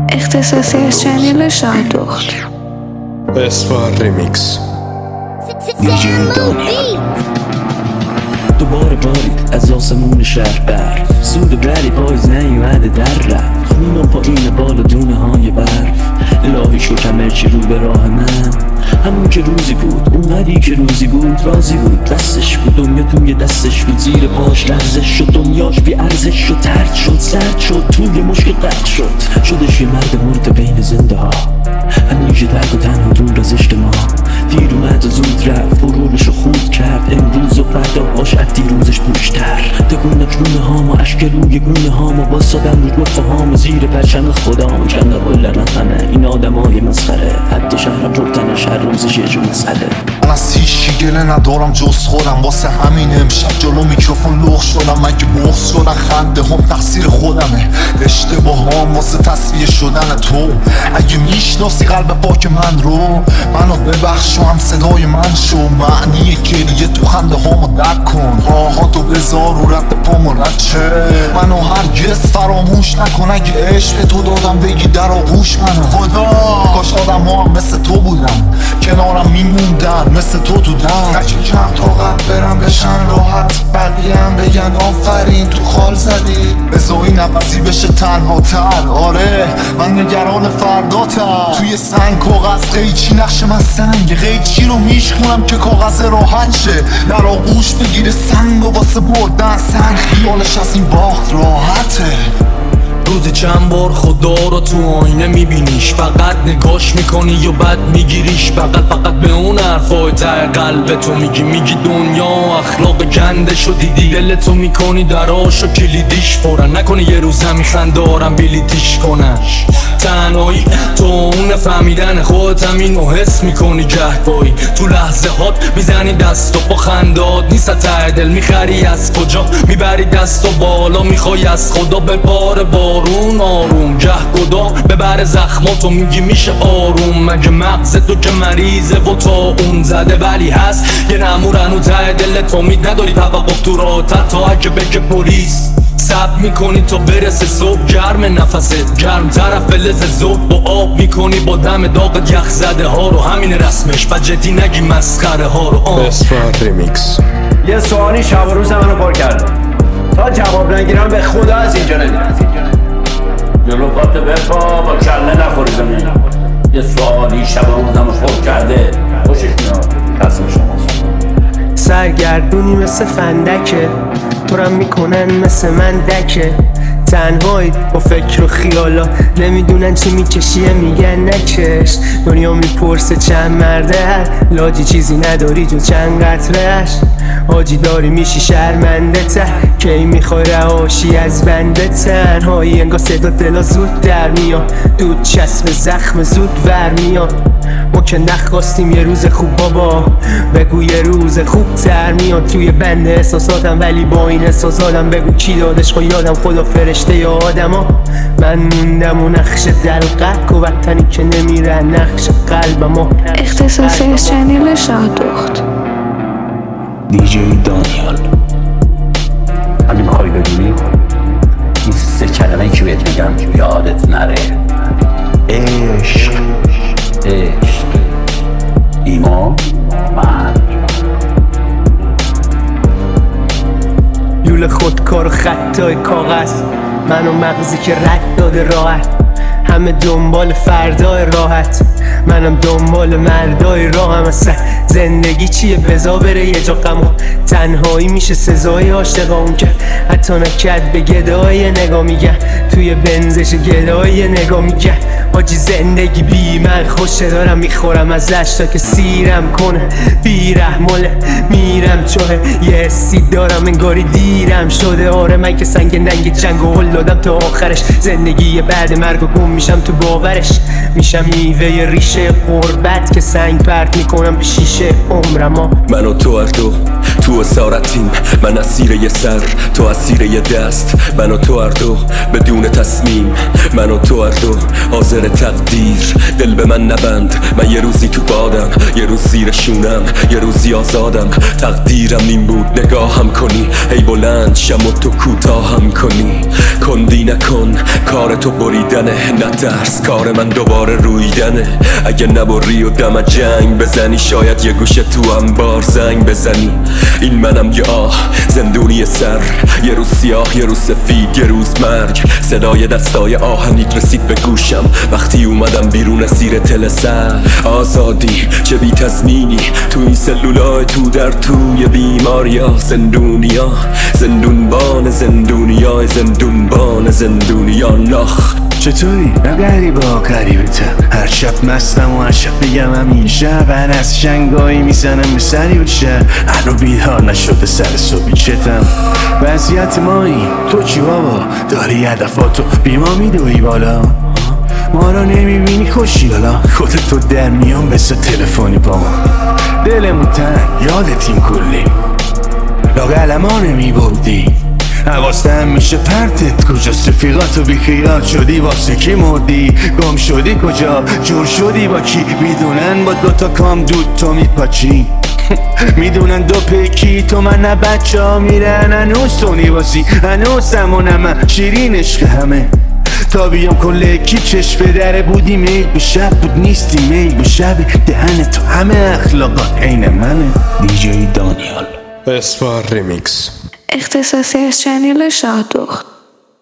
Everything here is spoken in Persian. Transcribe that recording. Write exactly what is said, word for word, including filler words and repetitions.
اختصاصی از چنل شاهدخت. اسفار ریمیکس. دیجی دانیال. دوباره بارید از آسمون شهر برف، سود بری پاییز نیومده در رفت، خونم پایین بالا دونه های برف. الهی شکر چی رو به راه من، همون که روزی بود اونقدی که روزی بود راضی بود، دستش بود دنیا توی دستش بود، زیر پاش لرزش شد، دنیاش بی ارزش شد، ترد شد، سرد شد، توی مشکل قد شد، شدش یه مرد مرد بین زنده ها، همیشه ترک و تنها دور از اجتماع. دیر اومد و زود رفت، غرورشو خود کرد، امروز و فرداهاش از دیروزش پوشتر. تکون کونه هام و اشک روی گونه هام و واسادم رو رفاهام، زیر پرچم خدام چند قلن همه این آدمای مسخره، حد شهرم ربطنش هر روزش یه جو مسئله. من از هیچی گله ندارم جز خودم، واسه همین امشب جلو میکروفون لخ شدم. مگه بغض شدن خنده هم تقصیر خودمه، اشتباه هم واسه تصفیه شدن تو. اگه میشناسی قلب پاک من رو، منو ببخش و هم صدای من شو، معنی گریه تو خنده هامو درک کن، راهاتو بذار و رد پامو رد چه، منو هرگز فراموش نکن. اگه عشق تو دادم بگی در آغوش منو، خدا کاش آدم ها هم مثل تو بودم، کنارم میموندن مثل تو تو دم. هرچی کم طاقت برم بشن راحت، بقیه هم بگن آفرین تو خال زدی، بذار این نفسی بشه تنها تر. آره من نگران فرداتم، توی سنگ کاغذ قیچی نقش من سنگ، قیچی رو میشکنم که کاغذ راحت شه، در آغوش بگیره سنگ و واسه بردن سنگ، خیالش از این باخت راحته. روزی چند بار خدا رو تو آینه میبینیش، فقط نگاش میکنی و بعد میگیریش بغل، فقط به اون حرفای ته قلب تو میگی، میگی دنیا اخلاق گنده شو دیدی، دلتو میکنی دراشو کلیدیش پرن، نکنی یه روز همی خندارم بلیتیش کنن. تنهایی تو اون فهمیدن خودت هم اینو حس میکنی، گهگاهی تو لحظه هات میزنی دست و با خندات نیست ته دل، میخری از کجا میبری دست و بالا، میخوای از خدا به بار بارون آروم، گه گدا ببره زخماتو میگی میشه آروم. مگه مغز تو که مریضه و تا اون زده، ولی هست یه نمورن و ته دل تو مید، نداری توقف تو راحتت تا اگه بگه پلیس. سب میکنی تا برسه صبح، گرم نفست گرم طرف فلز زود، با آب میکنی با دم داغ یخ زده ها رو، همین رسمش و جدی نگی مسخره ها رو. اسفار ریمیکس. یه سوالی شب و روز منو پر کرده، تا جواب نگیرم به خدا از اینجا نمیرم. جلو پات بپا با کله نخوری زمین. یه سوالی شب و روزمو پر کرده، خوشش میاد تصمیم شماست. سرگردونی مثل فندکه، تو رم میکنن مثل من دکه، تنهایی با فکر و خیالا، نمیدونن چی میکشیه میگن نکش. دنیا میپرسه چند مرده هر لاجی، چیزی نداری جو چند قطرهش، حاجی داری میشی شرمنده ته، کی میخوای رهاشی از بنده. تنهایی انگار صدا دلا زود در میاد، دود چسب زخم زود ور میاد. ما که نخواستیم یه روز خوب بابا، بگو یه روز خوب تر میاد توی بند احساساتم، ولی با این احساساتم بگو کی دادش خو یادم، خدا فرشته یا آدم ها. من موندم و نقش دلقک و وطنی که نمیره نقش قلبم ها. اختصاصی از چنل شاهدخت. دیجی دانیال. اگه میخوای بدونی این سه کلمه که بهت میگم یادت نره: عشق، عشق، ایمان، مرگ. لوله خودکار و خطای کاغذ، من و مغزی که رد داده راحت، همه دنبال فردای راحت، منم دنبال مردای راهم. اصلا زندگی چیه بزا بره یه جا غم، تنهایی میشه سزای عاشقام که حتی نکرد به گدای نگاه میگن، توی بنزش گدای نگاه میگن. حاجی زندگی بی من خوشه، دارم میخورم ازش تا که سیرم کنه، بی رحماله میرم چوه، یه حسی دارم انگاری دیرم شده. آره من که سنگ ننگ جنگ و هل دادم تا آخرش، زندگی بعد مرگ و گم میشم تو باورش، میشم میوه ریشه قربت که سنگ پرت میکنم به شیشه عمرما. من و تو هر دو تو اسارتیم، من اسیر یه سر تو اسیر یه دست، من و تو هر دو بدون تصمیم، من و تو هر دو حاضر تقدیر. دل به من نبند، من یه روزی تو بادم، یه روز زیر شونم، یه روزی آزادم. تقدیرم این بود نگاهم کنی، ای بلند شم و تو کوتاهم کنی. کندی نکن کار کار تو بریدنه، نترس کار من دوباره رویدنه. اگه نبری و دم جنگ بزنی، شاید یه گوشه تو انبار زنگ بزنی. این منم یه آه زندونی سر، یه روز سیاه یه روز سفید یه روز مرگ. صدای دستای آهنیت رسید به گوشم وقتی اومدم بیرون زیر تل سر. آزادی چه بی تضمینی تو این سلولای تو در توی بیماریا. زندونیا زندونبان زندونیا زندونبان زندونیا نخ. چطوری؟ من غریبا غریبتم، هر شب مستم و هر شب بگم همین شب. من از شنگایی میزنم به سری و شب، هنو بیدار نشده سر صبحی چتم. وضعیت مایی تو چی بابا؟ داری هدفاتو بیما میدوی بالا، ما رو نمیبینی خوشی حالا. خودت تو در میان بسه تلفنی با ما، دلمون تن یادت این کلی لاغل ما نمیبردی. حواستم میشه پرتت کجا، رفیقاتو بیخیال شدی واسه کی مردی. گم شدی کجا، جور شدی با کی، میدونن با دوتا کام دود تو میپاچی. میدونن دو پیکی تو من نه بچه ها میرن هنوز سونی باسی، هنوز سمونم شیرین عشق همه. تا بیام کل کی چشم به دره بودی، میل به شب بود نیستی میل به شب. دهن تو همه اخلاقات عین منه. دیجی دانیال اسپار ریمیکس. اختصاصی از چنل شادوخت.